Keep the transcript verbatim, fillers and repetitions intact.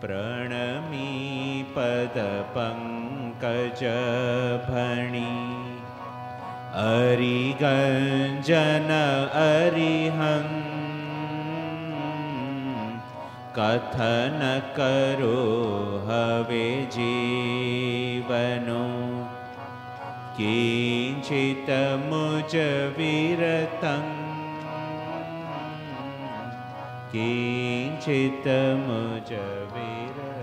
प्रणमी पदपङ्कज भणी अरिगंजन अरिहं कथन करो हवे जीवनो किंचित मुझ विरतं किंचित मुझ विरतं।